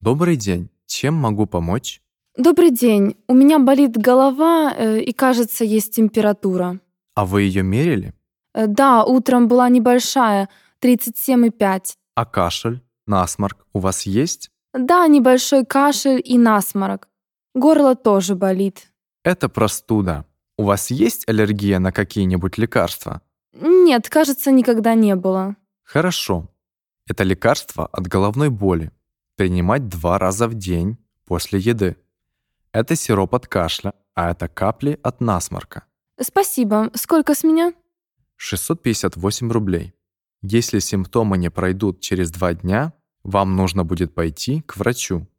Добрый день. Чем могу помочь? Добрый день. У меня болит голова и, кажется, есть температура. А вы ее мерили? Да, утром была небольшая, 37,5. А кашель, насморк у вас есть? Да, небольшой кашель и насморк. Горло тоже болит. Это простуда. У вас есть аллергия на какие-нибудь лекарства? Нет, кажется, никогда не было. Хорошо. Это лекарство от головной боли. Принимать 2 раза в день после еды. Это сироп от кашля, а это капли от насморка. Спасибо. Сколько с меня? 658 рублей. Если симптомы не пройдут через 2 дня, вам нужно будет пойти к врачу.